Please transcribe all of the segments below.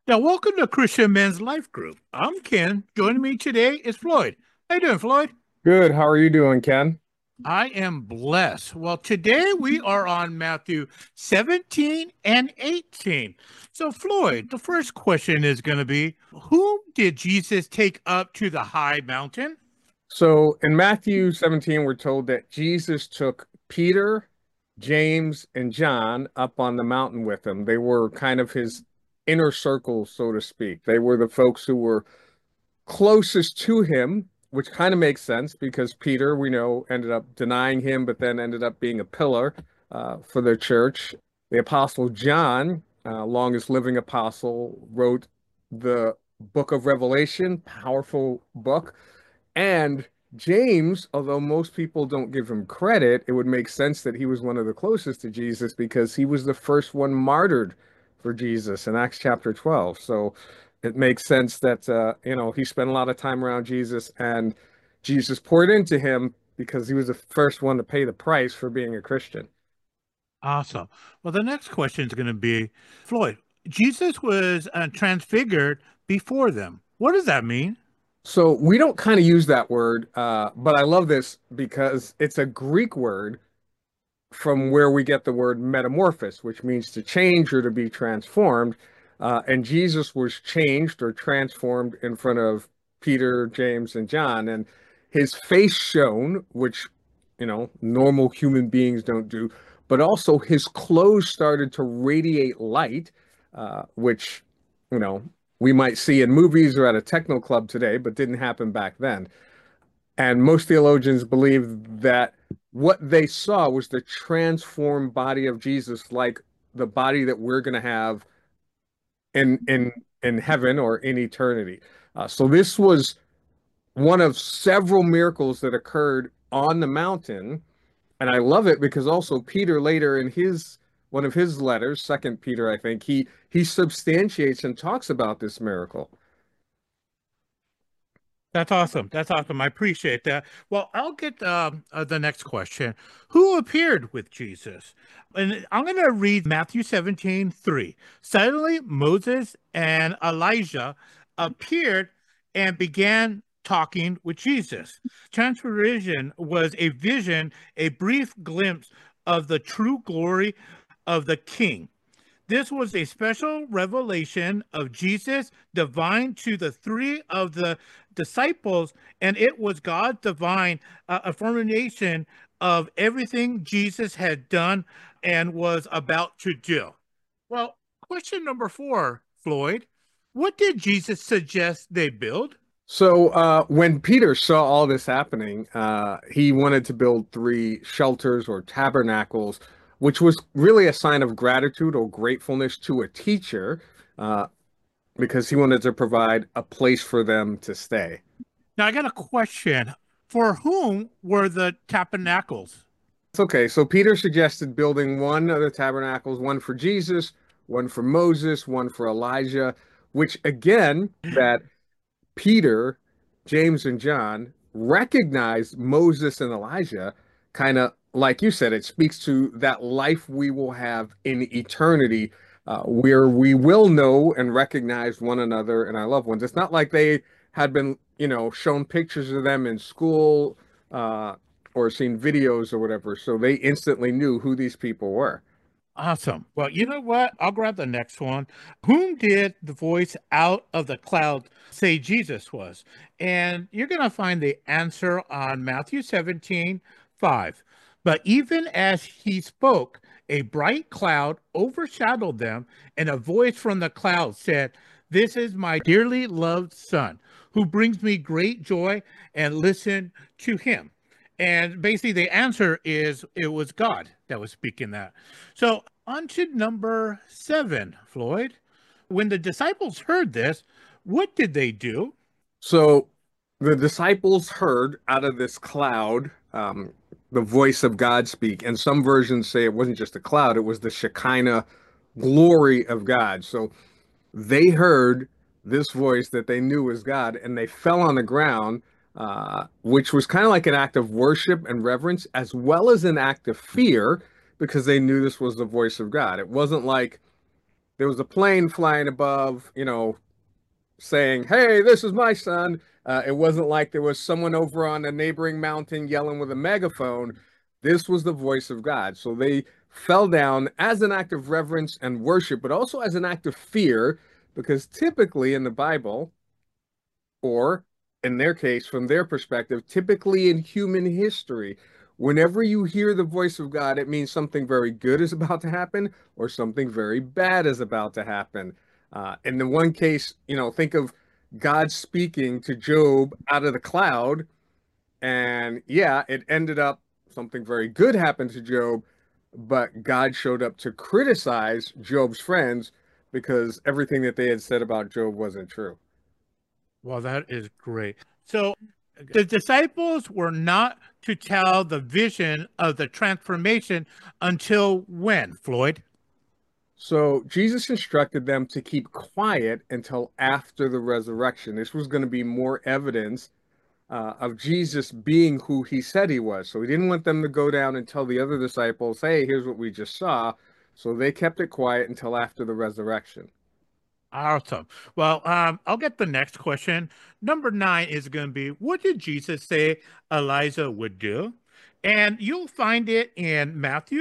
Now, welcome to Christian Men's Life Group. I'm Ken. Joining me today is Floyd. How you doing, Floyd? Good. How are you doing, Ken? I am blessed. Well, today we are on Matthew 17 and 18. So, Floyd, the first question is going to be, whom did Jesus take up to the high mountain? So in Matthew 17, we're told that Jesus took Peter, James, and John up on the mountain with him. They were kind of his inner circle, so to speak. They were the folks who were closest to him, which kind of makes sense because Peter, we know, ended up denying him, but then ended up being a pillar for their church. The Apostle John, longest living apostle, wrote the book of Revelation, powerful book. And James, although most people don't give him credit, it would make sense that he was one of the closest to Jesus because he was the first one martyred for Jesus in Acts chapter 12. So it makes sense that he spent a lot of time around Jesus and Jesus poured into him because he was the first one to pay the price for being a Christian. Awesome. Well, the next question is going to be, Floyd, Jesus was transfigured before them. What does that mean? So we don't kind of use that word, but I love this because it's a Greek word from where we get the word metamorphosis, which means to change or to be transformed. And Jesus was changed or transformed in front of Peter, James, and John, and his face shone, which, normal human beings don't do, but also his clothes started to radiate light, which, you know, we might see in movies or at a techno club today, but didn't happen back then. And most theologians believe that what they saw was the transformed body of Jesus, like the body that we're going to have in heaven or in eternity. So this was one of several miracles that occurred on the mountain, and I love it because also Peter later in his one of his letters, Second Peter, I think he substantiates and talks about this miracle. That's awesome. That's awesome. I appreciate that. Well, I'll get the next question. Who appeared with Jesus? And I'm going to read Matthew 17:3. Suddenly, Moses and Elijah appeared and began talking with Jesus. Transfiguration was a vision, a brief glimpse of the true glory of the King. This was a special revelation of Jesus divine to the three of the disciples, and it was God's divine affirmation of everything Jesus had done and was about to do. Well, question number four, Floyd. What did Jesus suggest they build? So when Peter saw all this happening, he wanted to build three shelters or tabernacles, which was really a sign of gratitude or gratefulness to a teacher, uh, because he wanted to provide a place for them to stay. Now, I got a question. For whom were the tabernacles? It's okay. So Peter suggested building one of the tabernacles, one for Jesus, one for Moses, one for Elijah, which again, that Peter, James, and John recognize Moses and Elijah, kind of like you said, it speaks to that life we will have in eternity, where we will know and recognize one another and our loved ones. It's not like they had been, shown pictures of them in school, uh, or seen videos or whatever, so they instantly knew who these people were. Awesome. Well, you know what? I'll grab the next one. Whom did the voice out of the cloud say Jesus was? And you're going to find the answer on Matthew 17:5. But even as he spoke, a bright cloud overshadowed them, and a voice from the cloud said, "This is my dearly loved son, who brings me great joy, and listen to him." And basically, the answer is it was God that was speaking that. So, on to number seven, Floyd. When the disciples heard this, what did they do? So the disciples heard out of this cloud, the voice of God speak. And some versions say it wasn't just a cloud, it was the Shekinah glory of God. So they heard this voice that they knew was God, and they fell on the ground, which was kind of like an act of worship and reverence, as well as an act of fear, because they knew this was the voice of God. It wasn't like there was a plane flying above, saying, "Hey, this is my son." It wasn't like there was someone over on a neighboring mountain yelling with a megaphone. This was the voice of God. So they fell down as an act of reverence and worship, but also as an act of fear, because typically in the Bible, or in their case, from their perspective, typically in human history, whenever you hear the voice of God, it means something very good is about to happen or something very bad is about to happen. In the one case, think of God speaking to Job out of the cloud, and yeah, it ended up something very good happened to Job, but God showed up to criticize Job's friends because everything that they had said about Job wasn't true. Well, that is great. So the disciples were not to tell the vision of the transformation until when, Floyd? So Jesus instructed them to keep quiet until after the resurrection. This was going to be more evidence of Jesus being who he said he was. So he didn't want them to go down and tell the other disciples, "Hey, here's what we just saw." So they kept it quiet until after the resurrection. Awesome. Well, I'll get the next question. Number 9 is going to be, what did Jesus say Elijah would do? And you'll find it in Matthew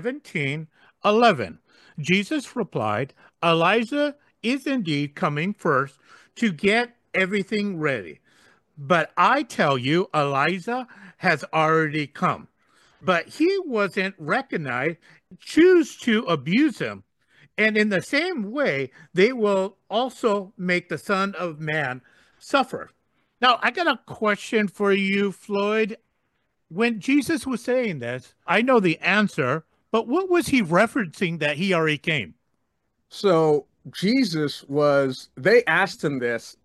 17:11. Jesus replied, Elijah is indeed coming first to get everything ready. But I tell you, Elijah has already come. But he wasn't recognized, choose to abuse him. And in the same way, they will also make the Son of Man suffer. Now, I got a question for you, Floyd. When Jesus was saying this, I know the answer, but what was he referencing that he already came? So they asked him this,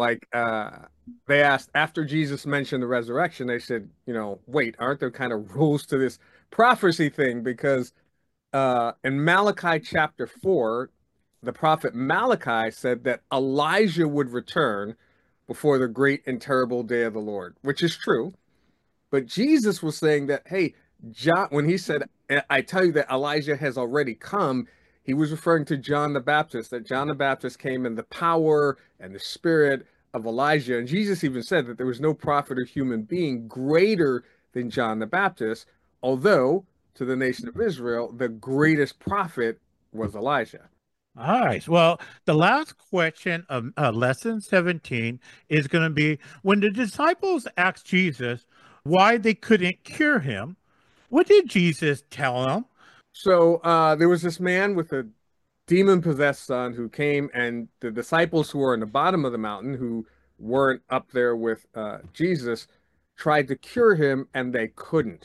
they asked after Jesus mentioned the resurrection, they said, wait, aren't there kind of rules to this prophecy thing? Because in Malachi chapter 4, the prophet Malachi said that Elijah would return before the great and terrible day of the Lord, which is true. But Jesus was saying that, hey, John, when he said, I tell you that Elijah has already come, he was referring to John the Baptist, that John the Baptist came in the power and the spirit of Elijah. And Jesus even said that there was no prophet or human being greater than John the Baptist, although to the nation of Israel, the greatest prophet was Elijah. All right. Well, the last question of lesson 17 is going to be when the disciples asked Jesus why they couldn't cure him, what did Jesus tell them? So there was this man with a demon possessed son who came, and the disciples who were in the bottom of the mountain, who weren't up there with Jesus, tried to cure him, and they couldn't.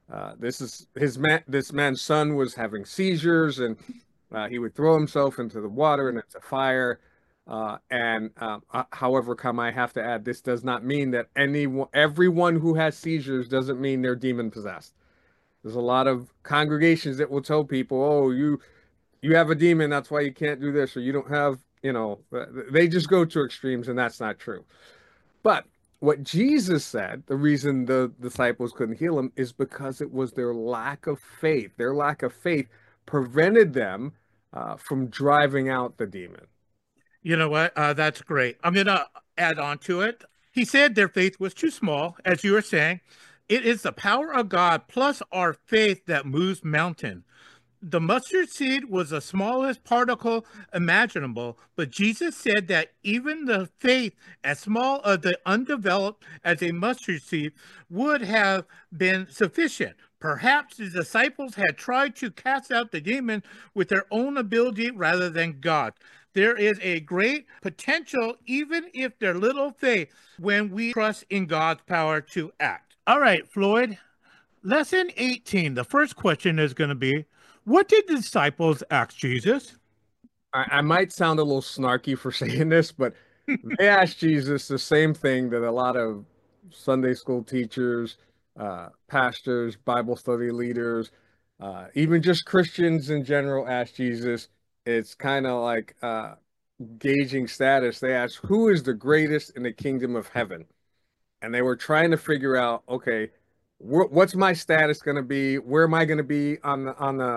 This man's son was having seizures, and he would throw himself into the water and into fire. However, come I have to add, this does not mean that everyone who has seizures doesn't mean they're demon possessed. There's a lot of congregations that will tell people, "Oh, you have a demon, that's why you can't do this," or you don't have, they just go to extremes, and that's not true. But what Jesus said, the reason the disciples couldn't heal him is because it was their lack of faith. Their lack of faith prevented them from driving out the demon. You know what? That's great. I'm going to add on to it. He said their faith was too small, as you were saying. It is the power of God plus our faith that moves mountain. The mustard seed was the smallest particle imaginable, but Jesus said that even the faith as small as the undeveloped as a mustard seed would have been sufficient. Perhaps the disciples had tried to cast out the demon with their own ability rather than God. There is a great potential, even if they're little faith, when we trust in God's power to act. All right, Floyd, lesson 18. The first question is going to be, what did the disciples ask Jesus? I might sound a little snarky for saying this, but they asked Jesus the same thing that a lot of Sunday school teachers, pastors, Bible study leaders, even just Christians in general ask Jesus. It's kind of like gauging status. They ask, "Who is the greatest in the kingdom of heaven?" And they were trying to figure out, okay, what's my status going to be? Where am I going to be on the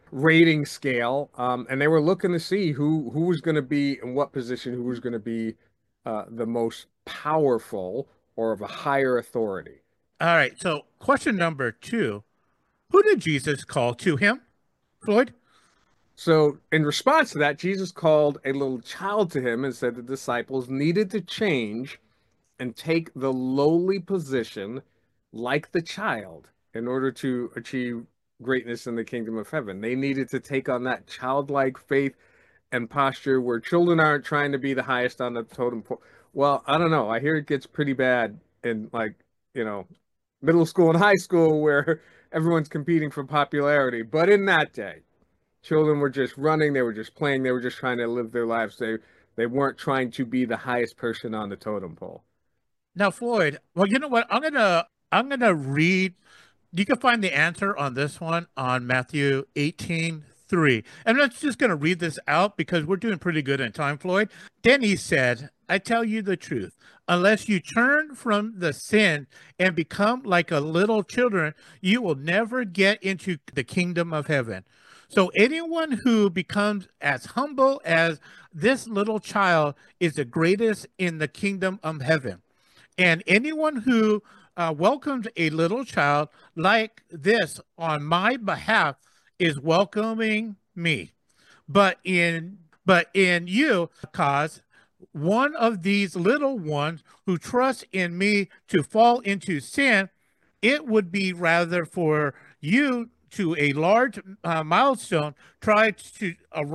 rating scale, and they were looking to see who was going to be in what position, who was going to be the most powerful or of a higher authority. All right. So, question number two: who did Jesus call to him, Floyd? So, in response to that, Jesus called a little child to him and said the disciples needed to change and take the lowly position like the child in order to achieve greatness in the kingdom of heaven. They needed to take on that childlike faith and posture where children aren't trying to be the highest on the totem pole. Well, I don't know. I hear it gets pretty bad in like, you know, middle school and high school where everyone's competing for popularity. But in that day, children were just running, they were just playing, they were just trying to live their lives. They weren't trying to be the highest person on the totem pole. Now, Floyd. Well, you know what? I'm gonna read. You can find the answer on this one on Matthew 18:3. And I'm just going to read this out because we're doing pretty good in time, Floyd. Then he said, I tell you the truth, unless you turn from the sin and become like a little children, you will never get into the kingdom of heaven. So anyone who becomes as humble as this little child is the greatest in the kingdom of heaven. And anyone who welcomes a little child like this on my behalf is welcoming me. But in you, cause one of these little ones who trust in me to fall into sin, it would be rather for you to a large milestone try to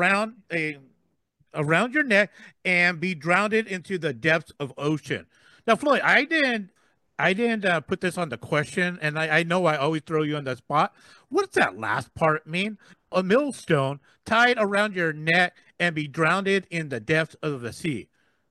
around your neck and be drowned into the depths of ocean. Now, Floyd, I didn't put this on the question, and I know I always throw you on the spot. What does that last part mean? A millstone tied around your neck and be drowned in the depths of the sea.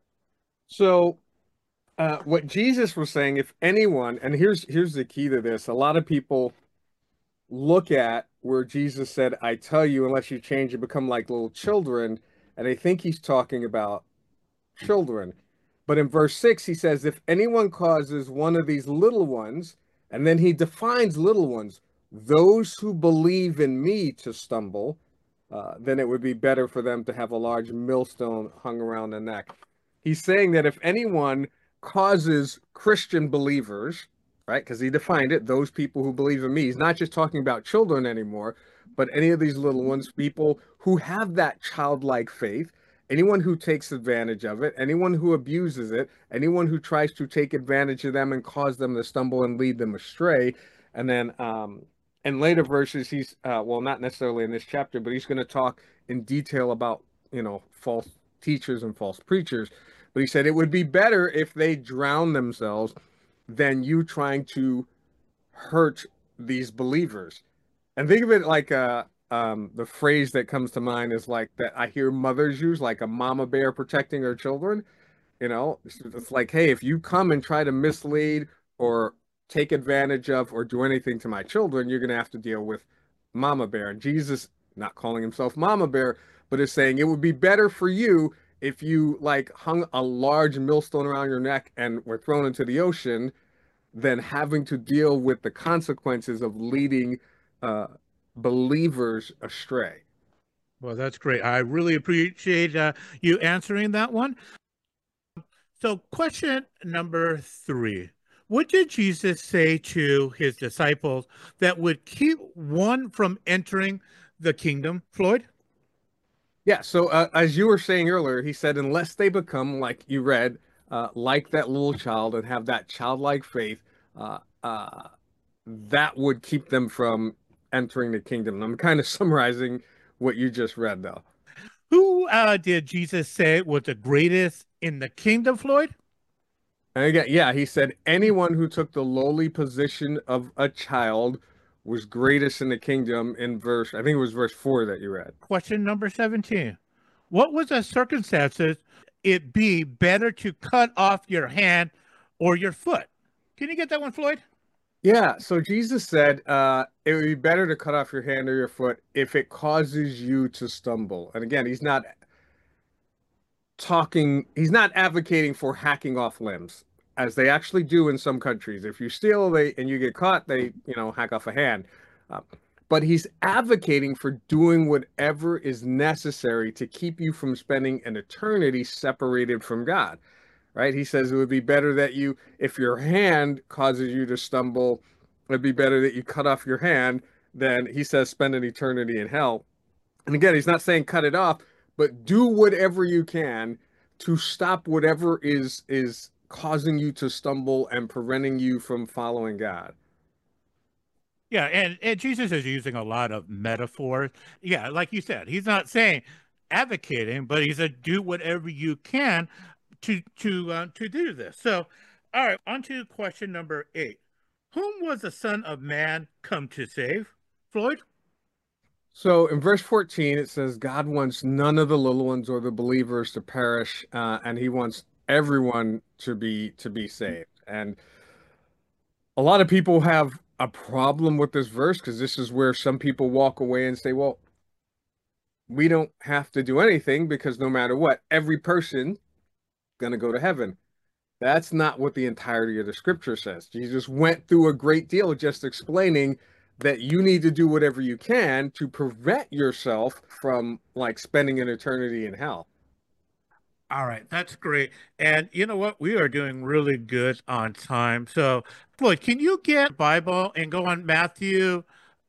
So what Jesus was saying, if anyone, and here's the key to this, a lot of people look at where Jesus said, I tell you, unless you change, you become like little children, and they think he's talking about children. But in verse 6, he says, if anyone causes one of these little ones, and then he defines little ones, those who believe in me to stumble, then it would be better for them to have a large millstone hung around the neck. He's saying that if anyone causes Christian believers, right, because he defined it, those people who believe in me, he's not just talking about children anymore, but any of these little ones, people who have that childlike faith, anyone who takes advantage of it, anyone who abuses it, anyone who tries to take advantage of them and cause them to stumble and lead them astray. And then in later verses, he's, well, not necessarily in this chapter, but he's going to talk in detail about, false teachers and false preachers. But he said it would be better if they drown themselves than you trying to hurt these believers. And think of it like the phrase that comes to mind is like that I hear mothers use, like a mama bear protecting her children. It's like, hey, if you come and try to mislead or take advantage of or do anything to my children, you're going to have to deal with mama bear. And Jesus, not calling himself mama bear, but is saying it would be better for you if you like hung a large millstone around your neck and were thrown into the ocean than having to deal with the consequences of leading uh, believers astray. Well, that's great. I really appreciate you answering that one. So, question number three. What did Jesus say to his disciples that would keep one from entering the kingdom, Floyd? Yeah, so as you were saying earlier, he said, unless they become, like you read, like that little child and have that childlike faith, uh, uh, that would keep them from entering the kingdom. And I'm kind of summarizing what you just read, though. Who did Jesus say was the greatest in the kingdom, Floyd? And again, yeah, he said, anyone who took the lowly position of a child was greatest in the kingdom in verse, I think it was verse 4 that you read. Question number 17. What was the circumstances it be better to cut off your hand or your foot? Can you get that one, Floyd? Yeah, so Jesus said it would be better to cut off your hand or your foot if it causes you to stumble. And again, he's not advocating for hacking off limbs, as they actually do in some countries. If you steal and you get caught, they, hack off a hand. Uh, but he's advocating for doing whatever is necessary to keep you from spending an eternity separated from God, right? He says it would be better that you, if your hand causes you to stumble, it'd be better that you cut off your hand than, he says, spend an eternity in hell. And again, he's not saying cut it off, but do whatever you can to stop whatever is causing you to stumble and preventing you from following God. Yeah, and Jesus is using a lot of metaphors. Yeah, like you said, he's not saying advocating, but he said do whatever you can to do this. So, all right, on to question number 8. Whom was the Son of Man come to save? Floyd? So in verse 14, it says, God wants none of the little ones or the believers to perish, and he wants everyone to be saved. And a lot of people have a problem with this verse because this is where some people walk away and say, well, we don't have to do anything because no matter what, every person going to go to heaven. That's not what the entirety of the scripture says. Jesus went through a great deal just explaining that you need to do whatever you can to prevent yourself from like spending an eternity in hell. All right, that's great. And you know what? We are doing really good on time. So, Floyd, can you get Bible and go on Matthew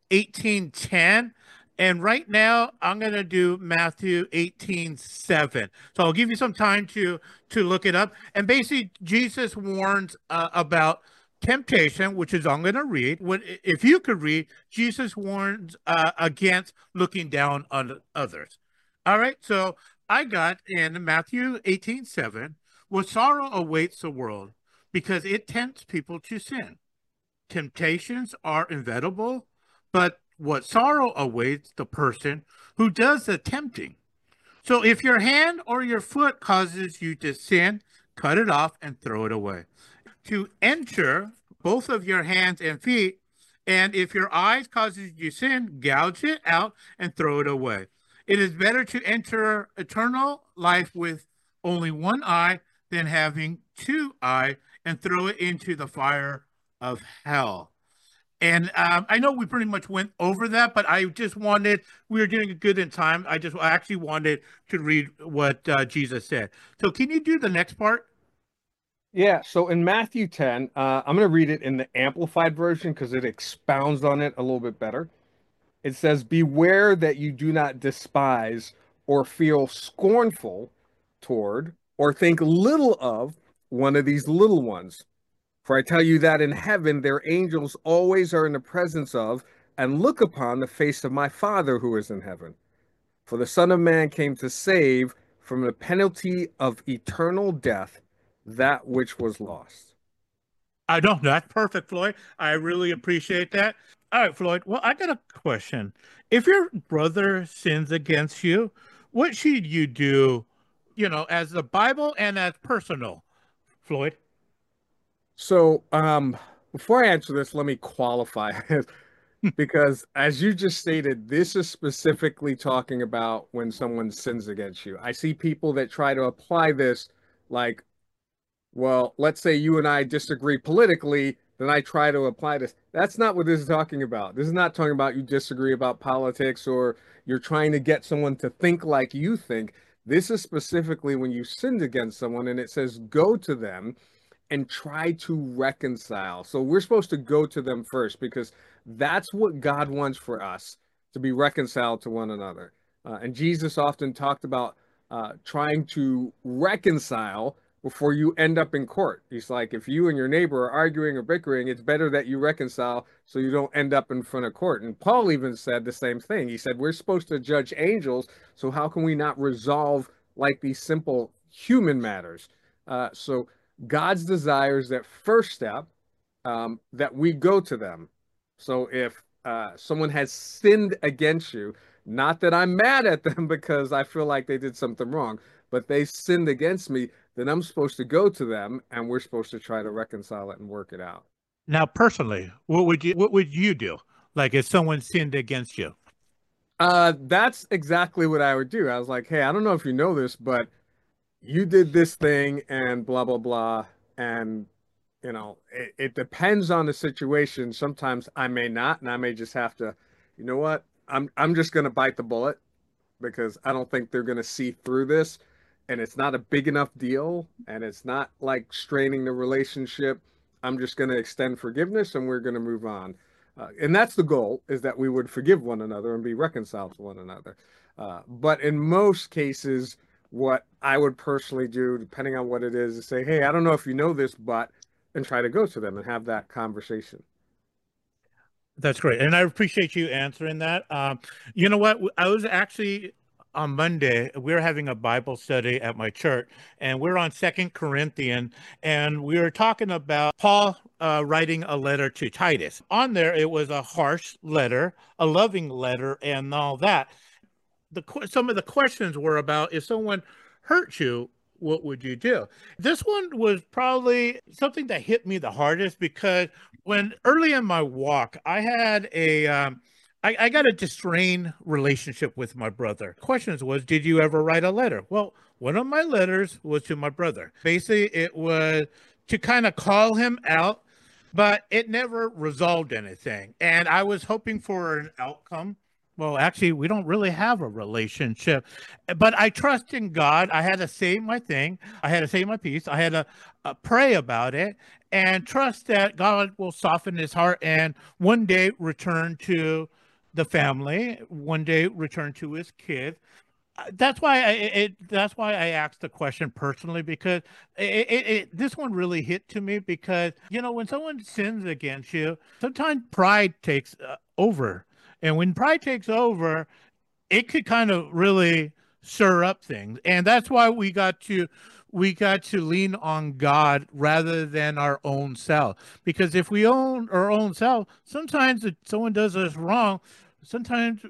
18:10? And right now I'm going to do Matthew 18:7. So I'll give you some time to look it up. And basically Jesus warns about temptation, which is I'm going to read. What if you could read, Jesus warns against looking down on others. All right? So I got in Matthew 18:7, what sorrow awaits the world because it tempts people to sin. Temptations are inevitable, but what sorrow awaits the person who does the tempting. So if your hand or your foot causes you to sin, cut it off and throw it away. To enter both of your hands and feet, and if your eyes causes you sin, gouge it out and throw it away. It is better to enter eternal life with only one eye than having two eyes and throw it into the fire of hell. And I know we pretty much went over that, but I just wanted, we were doing good in time. I actually wanted to read what Jesus said. So can you do the next part? Yeah, so in Matthew 10, I'm going to read it in the Amplified version because it expounds on it a little bit better. It says, beware that you do not despise or feel scornful toward or think little of one of these little ones. For I tell you that in heaven their angels always are in the presence of and look upon the face of my Father who is in heaven. For the Son of Man came to save from the penalty of eternal death that which was lost. I don't know. That's perfect, Floyd. I really appreciate that. All right, Floyd. Well, I got a question. If your brother sins against you, what should you do, as the Bible and as personal, Floyd? So, before I answer this, let me qualify it because, as you just stated, this is specifically talking about when someone sins against you. I see people that try to apply this like, well, let's say you and I disagree politically, then I try to apply this. That's not what this is talking about. This is not talking about you disagree about politics or you're trying to get someone to think like you think. This is specifically when you sinned against someone and it says go to them and try to reconcile. So we're supposed to go to them first because that's what God wants for us to be reconciled to one another. And Jesus often talked about trying to reconcile before you end up in court. He's like, if you and your neighbor are arguing or bickering, it's better that you reconcile so you don't end up in front of court. And Paul even said the same thing. He said, we're supposed to judge angels, so how can we not resolve like these simple human matters? So God's desires that first step that we go to them. So if someone has sinned against you, not that I'm mad at them because I feel like they did something wrong, but they sinned against me, then I'm supposed to go to them and we're supposed to try to reconcile it and work it out. Now, personally, what would you do? Like if someone sinned against you? That's exactly what I would do. I was like, hey, I don't know if you know this, but you did this thing and blah blah blah. And it depends on the situation. Sometimes I may not, and I may just have to you know what? I'm just going to bite the bullet because I don't think they're going to see through this. And it's not a big enough deal. And it's not like straining the relationship. I'm just going to extend forgiveness and we're going to move on. And that's the goal, is that we would forgive one another and be reconciled to one another. But in most cases, what I would personally do, depending on what it is say, hey, I don't know if you know this, but, and try to go to them and have that conversation. That's great. And I appreciate you answering that. You know what? I was actually on Monday, we were having a Bible study at my church, and we're on Second Corinthians, and we were talking about Paul writing a letter to Titus. On there, it was a harsh letter, a loving letter, and all that. Some of the questions were about, if someone hurt you, what would you do? This one was probably something that hit me the hardest because when early in my walk, I had I got a strained relationship with my brother. Questions was, did you ever write a letter? Well, one of my letters was to my brother. Basically, it was to kind of call him out, but it never resolved anything. And I was hoping for an outcome. Well, actually, we don't really have a relationship, but I trust in God. I had to say my thing. I had to say my piece. I had to pray about it and trust that God will soften his heart and one day return to the family, one day return to his kid. That's why I asked the question personally, because this one really hit to me because when someone sins against you, sometimes pride takes over, and when pride takes over, it could kind of really stir up things, and that's why we got to lean on God rather than our own self, because if we own our own self, sometimes if someone does us wrong, sometimes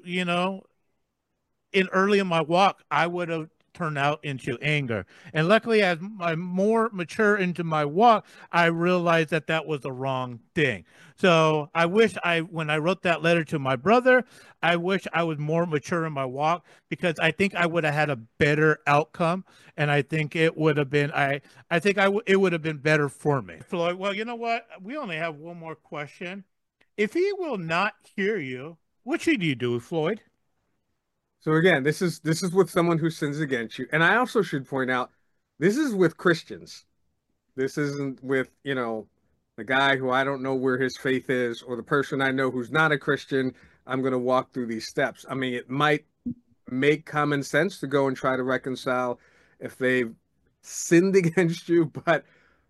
in early in my walk, I would have turned out into anger. And luckily, as I'm more mature into my walk, I realized that that was the wrong thing. So I wish when I wrote that letter to my brother, I wish I was more mature in my walk, because I think I would have had a better outcome. And I think it would have been, I think it would have been better for me. Floyd, well, you know what? We only have one more question. If he will not hear you, what should you do, Floyd? So again, this is with someone who sins against you. And I also should point out, this is with Christians. This isn't with, the guy who I don't know where his faith is, or the person I know who's not a Christian. I'm going to walk through these steps. I mean, it might make common sense to go and try to reconcile if they've sinned against you, but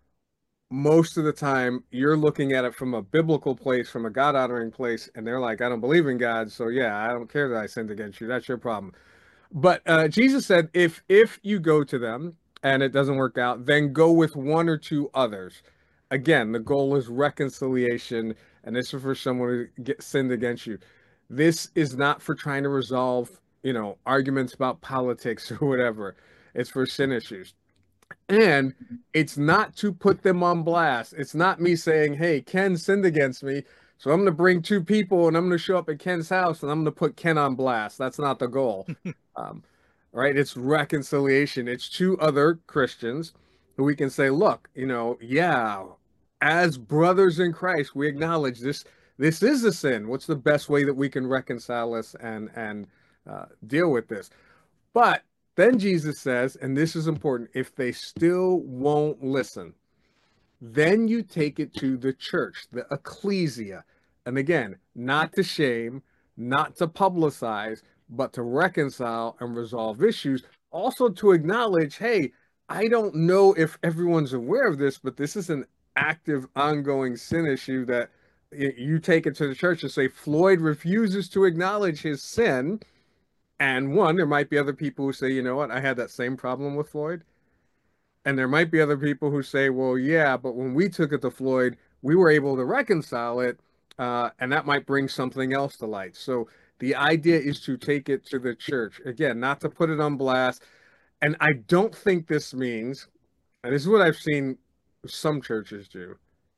most of the time you're looking at it from a biblical place, from a God honoring place, and they're like, I don't believe in God, so yeah, I don't care that I sinned against you. That's your problem. But Jesus said, if you go to them and it doesn't work out, then go with one or two others. Again, the goal is reconciliation, and this is for someone who sinned against you. This is not for trying to resolve, arguments about politics or whatever. It's for sin issues. And it's not to put them on blast. It's not me saying, hey, Ken sinned against me, so I'm going to bring two people and I'm going to show up at Ken's house and I'm going to put Ken on blast. That's not the goal. Um, right? It's reconciliation. It's two other Christians who we can say, look, yeah, as brothers in Christ, we acknowledge this. This is a sin. What's the best way that we can reconcile this and deal with this? But then Jesus says, and this is important, if they still won't listen, then you take it to the church, the ecclesia. And again, not to shame, not to publicize, but to reconcile and resolve issues. Also to acknowledge, hey, I don't know if everyone's aware of this, but this is an active, ongoing sin issue that you take it to the church and say, Floyd refuses to acknowledge his sin. And one, there might be other people who say, you know what, I had that same problem with Floyd. And there might be other people who say, well, yeah, but when we took it to Floyd, we were able to reconcile it, and that might bring something else to light. So the idea is to take it to the church. Again, not to put it on blast. And I don't think this means, and this is what I've seen some churches do,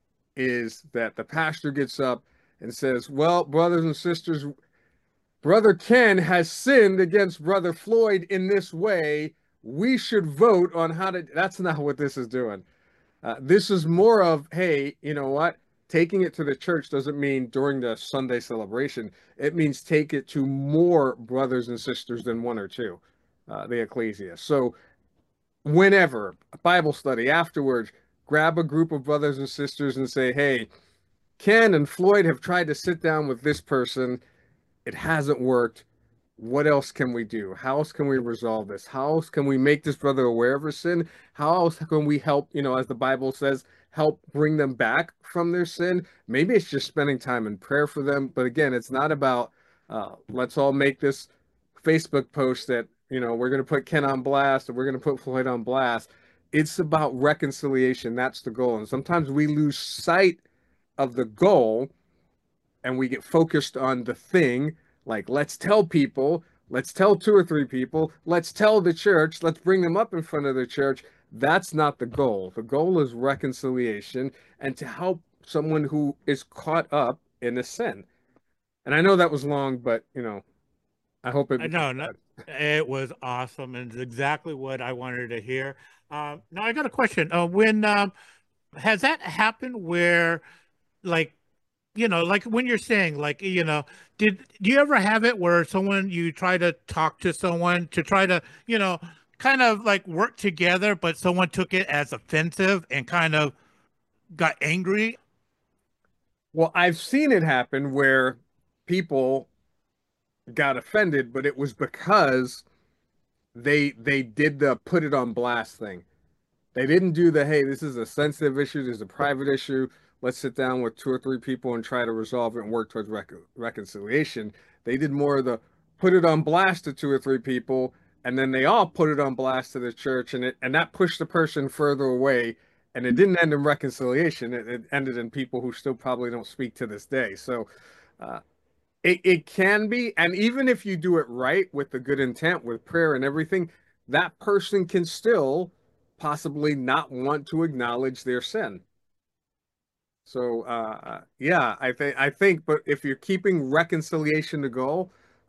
is that the pastor gets up and says, well, brothers and sisters, Brother Ken has sinned against Brother Floyd in this way. We should vote on how to. That's not what this is doing. This is more of, hey, you know what? taking it to the church doesn't mean during the Sunday celebration. It means take it to more brothers and sisters than one or two, the ecclesia. So whenever a Bible study afterwards, grab a group of brothers and sisters and say, hey, Ken and Floyd have tried to sit down with this person. It hasn't worked. What else can we do? How else can we resolve this? How else can we make this brother aware of his sin? How else can we help, as the Bible says, help bring them back from their sin? Maybe it's just spending time in prayer for them. But again, it's not about let's all make this Facebook post that, we're going to put Ken on blast or we're going to put Floyd on blast. It's about reconciliation. That's the goal. And sometimes we lose sight of the goal and we get focused on the thing, like let's tell people, let's tell two or three people, let's tell the church, let's bring them up in front of the church. That's not the goal. The goal is reconciliation and to help someone who is caught up in a sin. And I know that was long, but I hope it. No, no, it was awesome, and it's exactly what I wanted to hear. Now I got a question. When has that happened where, like, like when you're saying, like, do you ever have it where you try to talk to someone to try to, kind of like work together, but someone took it as offensive and kind of got angry? Well, I've seen it happen where people got offended, but it was because they did the put it on blast thing. They didn't do the, hey, this is a sensitive issue, this is a private issue. Let's sit down with two or three people and try to resolve it and work towards reconciliation. They did more of the put it on blast to two or three people, and then they all put it on blast to the church, and that pushed the person further away. And it didn't end in reconciliation. It ended in people who still probably don't speak to this day. So uh, it can be, and even if you do it right with the good intent, with prayer and everything, that person can still possibly not want to acknowledge their sin. So yeah, I think, but if you're keeping reconciliation the goal,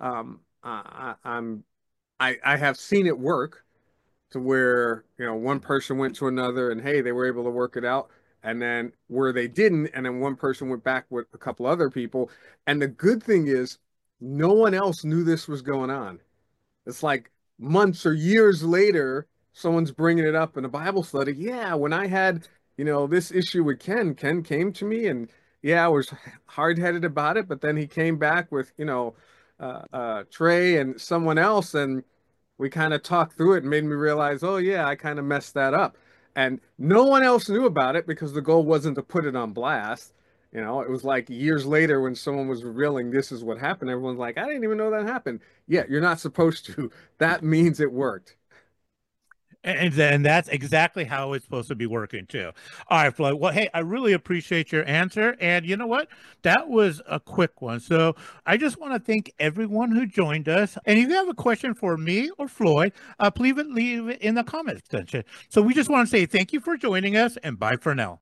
I have seen it work to where one person went to another and hey, they were able to work it out, and then where they didn't, and then one person went back with a couple other people, and the good thing is no one else knew this was going on. It's like months or years later, someone's bringing it up in a Bible study. Yeah, when I had, this issue with Ken came to me and yeah, I was hard-headed about it, but then he came back with, Trey and someone else, and we kind of talked through it and made me realize, oh yeah, I kind of messed that up. And no one else knew about it because the goal wasn't to put it on blast. It was like years later when someone was revealing this is what happened. Everyone's like, I didn't even know that happened. Yeah, you're not supposed to. That means it worked. And then that's exactly how it's supposed to be working too. All right, Floyd. Well, hey, I really appreciate your answer. And you know what? That was a quick one. So I just want to thank everyone who joined us. And if you have a question for me or Floyd, please leave it in the comment section. So we just want to say thank you for joining us and bye for now.